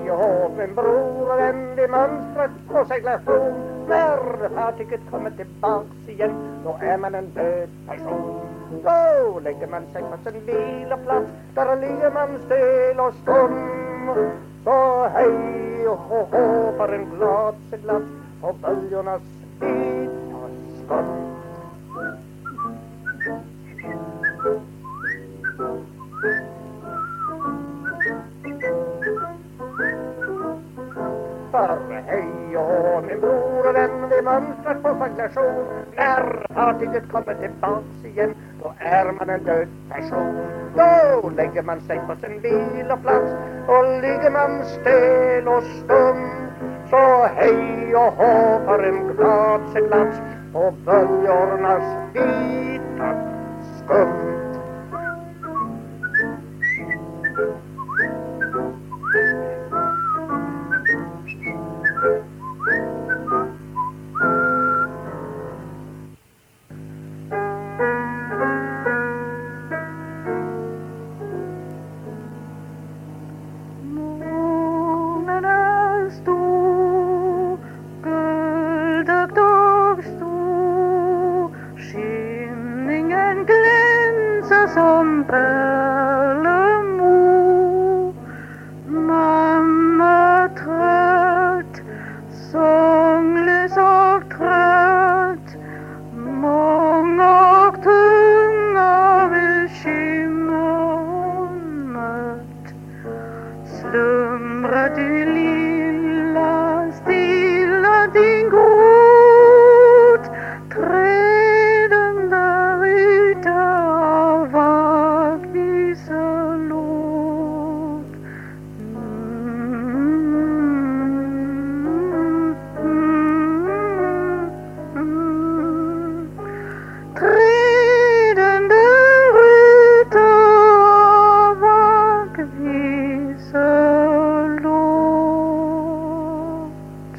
hej och hå, min bror och vän vid mönstret och seglation. När fartyget kommer tillbaks igen, då är man en död person. Då lägger man sig på sin viloplats, där ligger man stel och stum. Så hej och hå för en glad seglats på böljornas vita skum. För hej och min bror och vän vid mönstret på seglation. När fartyget kommer tillbaks igen, då är man en död person. Då lägger man sig på sin viloplats och ligger man stel och stum. Så hej och hå för en glad seglats på böljornas vita skum. Som pärlemor. Mamma trött, sånglös och trött, många och tunga bekymmer hon mött. Slumra du lilla, stilla din gråt, träden där ute av vaggviselåt. Träden där ute av vaggviselåt.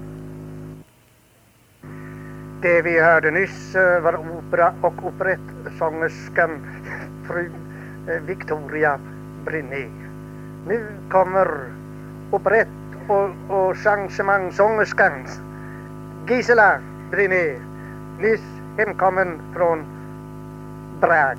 Det vi hörde nyss var opera- och operettsångerskan fru Victoria Brinné. Nu kommer operett- och changemangssångerskan Gisela Brinné, nyss hemkommen från Brag.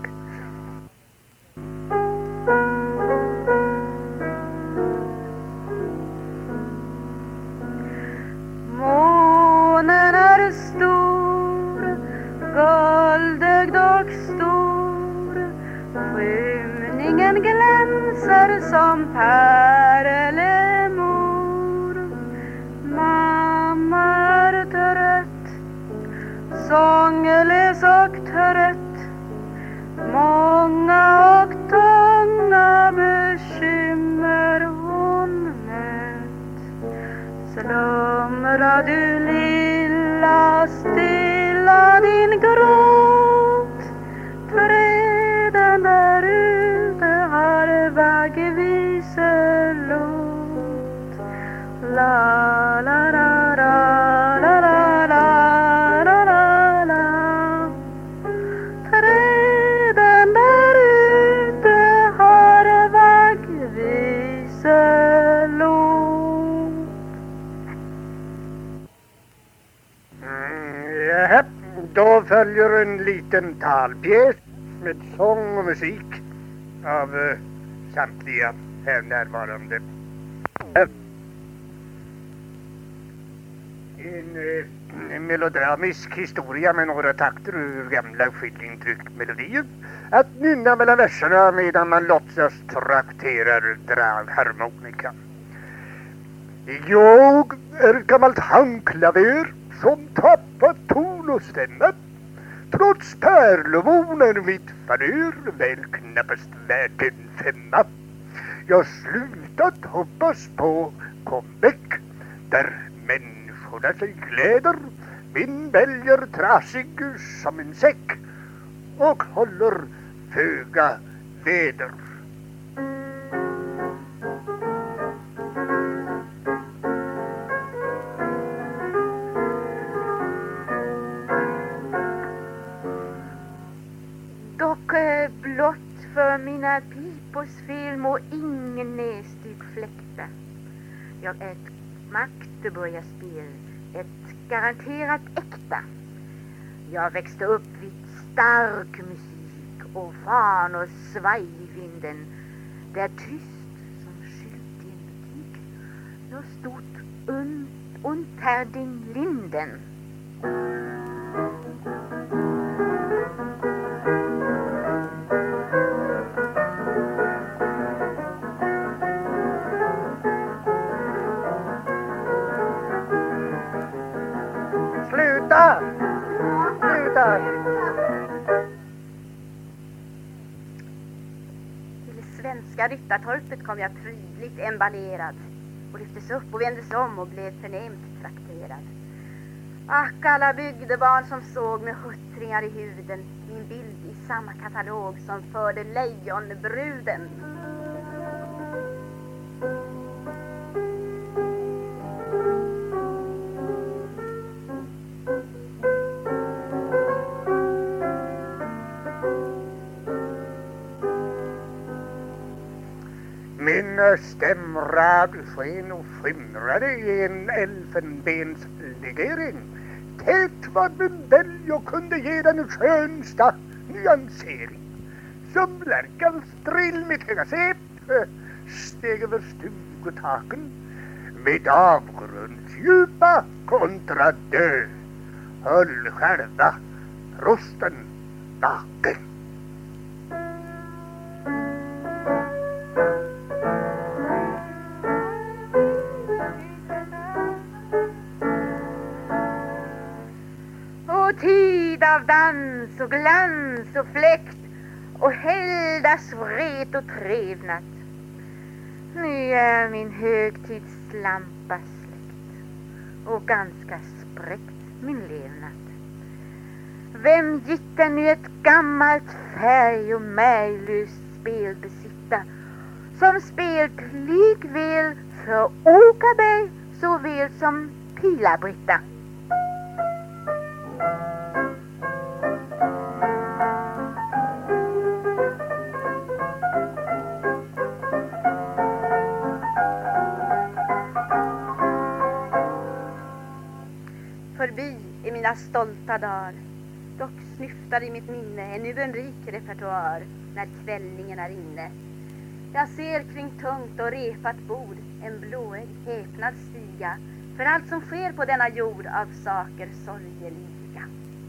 Månen är stor, guldig och stor, skymningen glänser som pärlemor. Mamma är trött, sånglös och trött, många och tunga bekymmer hon mött. Slumra du lilla, stilla din gråt, träden där ute har vaggviselåt. La la la la la la la la la la. Träden där ute har vaggviselåt. Jaha, då följer en liten talpjäs med sång och musik av samtliga här närvarande. En melodramisk historia med några takter ur gamla skillingtryckmelodier. Att nynna mellan verserna medan man låtsas trakterar dragharmonika. Jag är ett gammalt handklaver som tappat ton och stämma. Trots pärlevonen mitt favör, väl knappast värt en femma. Jag slutat hoppas på comeback, där människorna sig gläder. Min väljer trasig som en säck och håller föga väder. Dock blott för mina pipors film och ingen näsduk fläkta. Jag är ett Magdeburgerspel, ett garanterat äkta. Jag växte upp vid stark musik och fan och svajvinden. Det är tyst som skylt i en butik. Jag stod unter den linden. Sluta! Till det svenska ryttartorpet kom jag prydligt emballerad och lyftes upp och vändes om och blev förnämt trakterad. Ack, alla bygdebarn som såg med huttringar i huden min bild i samma katalog som förde lejonbruden. Min stämrad sken och skimrade i en elfenbenslegering. Tätt vad min bälg och kunde ge den skönsta nyansering. Som lärkans drill mitt höga säp steg över stugetaken med avgrundsdjupa kontra dö höll själva rosten naken. Tid av dans och glans och fläkt och heldas vret och trevnad. Nu är min högtidslampa släckt och ganska spräckt min levnad. Vem gitter nu ett gammalt färg och märglöst spel besitta, som spelt likväl för Åkarberg såväl som Pilabritta. Förbi i mina stolta dagar, dock snyftar i mitt minne ännu en rik repertoar när kvällningen är inne. Jag ser kring tungt och repat bord en blåögd häpnad stiga för allt som sker på denna jord av saker sorgeliga.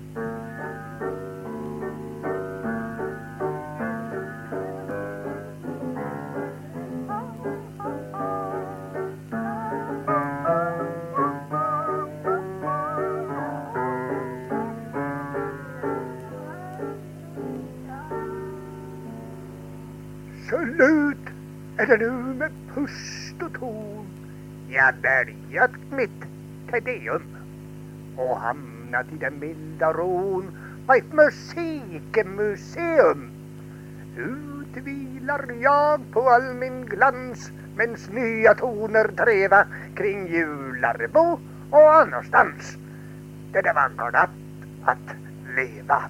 Slut är det nu med pust och ton jag bärgat mitt Tedeum och hamnat i den milda ron på ett musikmuseum. Utvilar jag på all min glans mens nya toner träva kring Jularbo och annanstans där det var glatt att leva.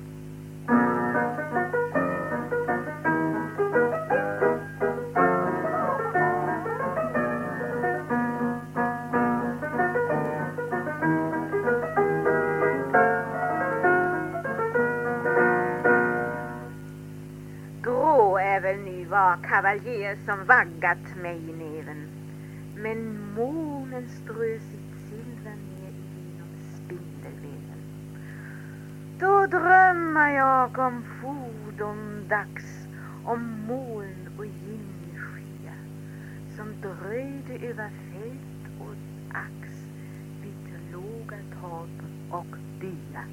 Kavaljer som vaggat mig i näven, men månen strö sitt silver ner genom spindelväven. Då drömmer jag om fordondags, om moln och ginskya som dröjde över fält och ax vid låga torp och byar.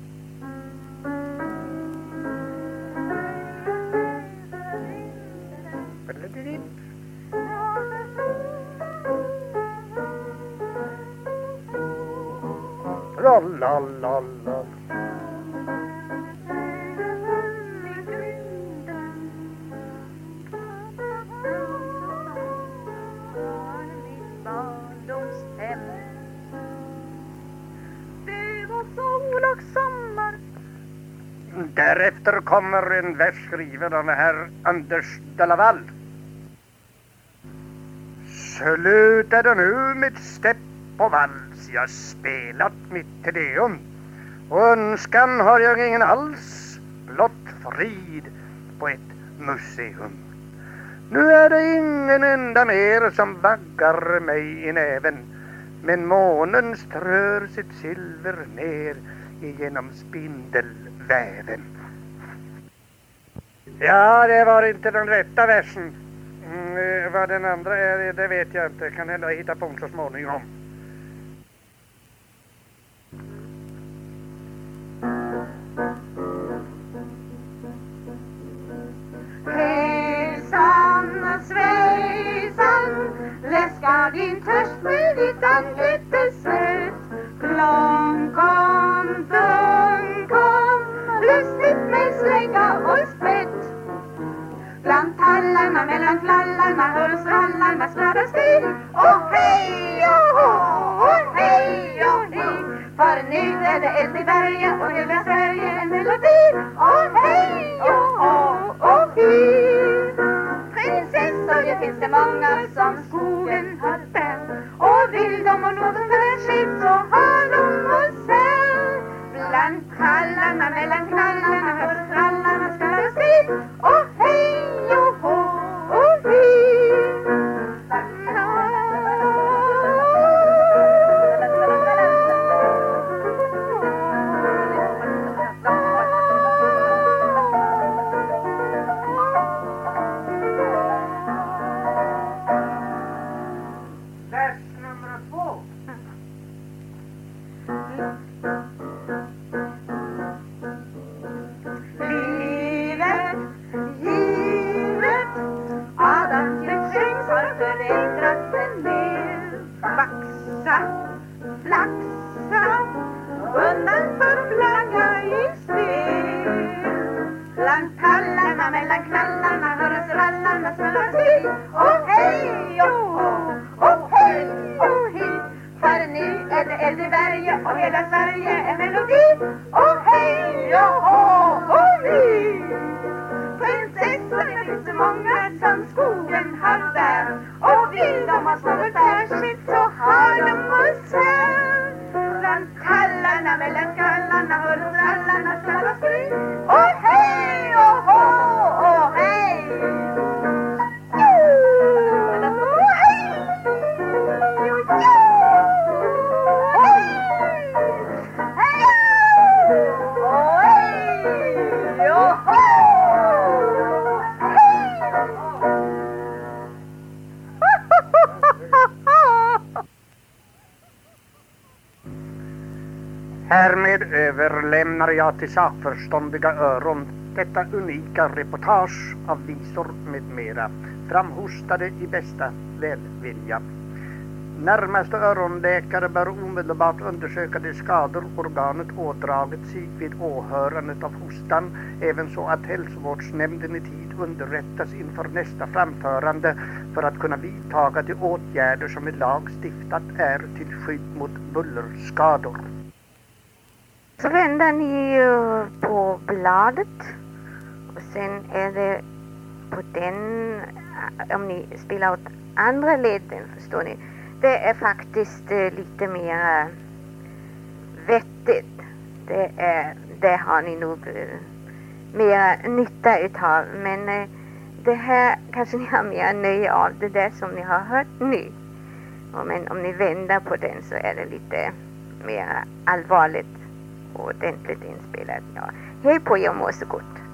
La la la la. Det var sol och sommar. Därefter kommer en vers skriven av herr Anders de Laval. Sluta nu med stepp och vals, jag spelat mitt Tedeum. Och önskan har jag ingen alls, blott frid på ett museum. Nu är det ingen enda mer som vaggar mig i näven, men månen strör sitt silver ner igenom spindelväven. Ja, det var inte den rätta versen. Vad den andra är, det vet jag inte. Kan hända hitta på så småningom. Hejsan svejsan, läskar din törst med ditt anlete söt. Klong kom, tung kom, lustigt med slägga och spett. Bland tallarna, mellan klallarna, hör strallarna skladda still. Och hej och hå, och hej och hej. För nu är det eld i berget och hela Sverige en melodi. Och hej och hå, och hej. Prinsessor, det finns det många som skogen har där. Och vill de ha något särskilt så har de hos här. Bland tallarna, mellan knallarna, hör strallarna skladda still. Och hej och hå, och hej. Vers nummer 2. Livet, givet, Adam Gretsängs har förändrat en del. Vaxa, flaxa, undan för flagga i spel. Bland tallarna, mellan knallarna, hörs rallarna smälla till. Och hej och hå, och hej och hej. För nu är det eld i berget och hela Sverige är melodi. Och hej och hå, och hej. Prinsessor, det finns så många som skogen har där. Och vill de ha något särskilt så har de hos här. Bland tallarna, mellan skallarna, hör strallarna skalla skri. Och hej och hå, och hej. Och hej. Härmed överlämnar jag till sakförståndiga öron detta unika reportage av visor med mera, framhostade i bästa välvilja. Närmaste öronläkare bör omedelbart undersöka de skador organet ådragit sig vid åhörandet av hostan, ävenså att hälsovårdsnämnden i tid underrättas inför nästa framförande för att kunna vidtaga de åtgärder som i lag stiftat är till skydd mot bullerskador. Så vänder ni på bladet och sen är det på den, om ni spelar åt andra ledden, förstår ni, det är faktiskt lite mer vettigt. Det har ni nog mer nytta utav, men det här kanske ni har mer nöje av, det där som ni har hört nu. Men om ni vänder på den så är det lite mer allvarligt och ordentligt inspelat. Ja. Hej på er och må så gott.